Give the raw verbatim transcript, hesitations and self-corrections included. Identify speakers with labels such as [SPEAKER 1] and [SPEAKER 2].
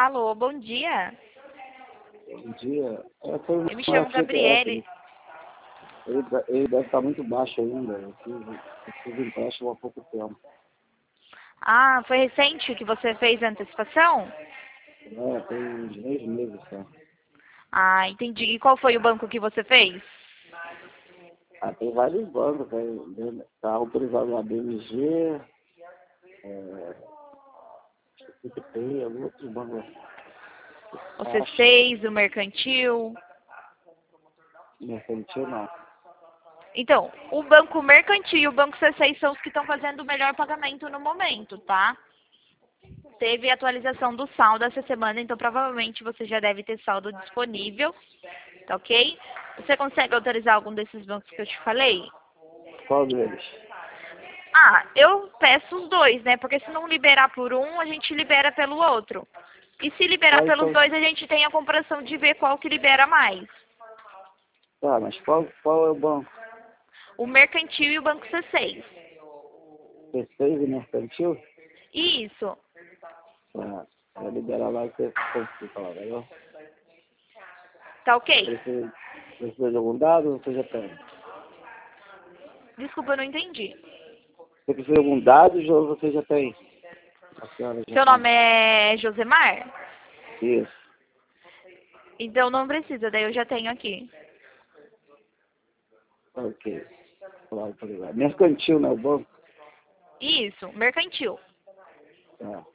[SPEAKER 1] Alô, bom dia.
[SPEAKER 2] Bom dia. É, foi
[SPEAKER 1] Eu me
[SPEAKER 2] uma
[SPEAKER 1] chamo
[SPEAKER 2] F G T S,
[SPEAKER 1] Gabriele.
[SPEAKER 2] Ele, ele ele deve estar muito baixo ainda. Eu fiz, eu fiz empréstimo há pouco tempo.
[SPEAKER 1] Ah, foi recente que você fez a antecipação?
[SPEAKER 2] É, tem uns dez meses só.
[SPEAKER 1] Ah, entendi. E qual foi o banco que você fez?
[SPEAKER 2] Ah, tem vários bancos. Está autorizado na B M G, é, acho que tem alguns outros bancos.
[SPEAKER 1] O C
[SPEAKER 2] Caixa,
[SPEAKER 1] seis, o Mercantil.
[SPEAKER 2] Mercantil não.
[SPEAKER 1] Então, o Banco Mercantil e o Banco C seis são os que estão fazendo o melhor pagamento no momento, tá? Teve atualização do saldo essa semana, então provavelmente você já deve ter saldo disponível, tá ok? Você consegue autorizar algum desses bancos que eu te falei?
[SPEAKER 2] Qual deles?
[SPEAKER 1] Ah, eu peço os dois, né? Porque se não liberar por um, a gente libera pelo outro. E se liberar
[SPEAKER 2] Quais
[SPEAKER 1] pelos
[SPEAKER 2] são?
[SPEAKER 1] dois, a gente tem a comparação de ver qual que libera mais.
[SPEAKER 2] Tá, mas qual, qual é o banco?
[SPEAKER 1] O Mercantil e o Banco C seis.
[SPEAKER 2] C seis e Mercantil?
[SPEAKER 1] Isso.
[SPEAKER 2] Tá, vai liberar lá e você consulta lá, legal?
[SPEAKER 1] Tá ok?
[SPEAKER 2] Precisa, precisa de algum dado ou você já tem?
[SPEAKER 1] Desculpa, eu não entendi.
[SPEAKER 2] Você precisa de algum dado ou você já tem? A senhora já
[SPEAKER 1] Seu
[SPEAKER 2] tem.
[SPEAKER 1] nome é Josemar?
[SPEAKER 2] Isso.
[SPEAKER 1] Então não precisa, daí eu já tenho aqui.
[SPEAKER 2] Ok. Claro, tá ligado. Mercantil, né? O banco?
[SPEAKER 1] Isso, Mercantil.
[SPEAKER 2] Tá.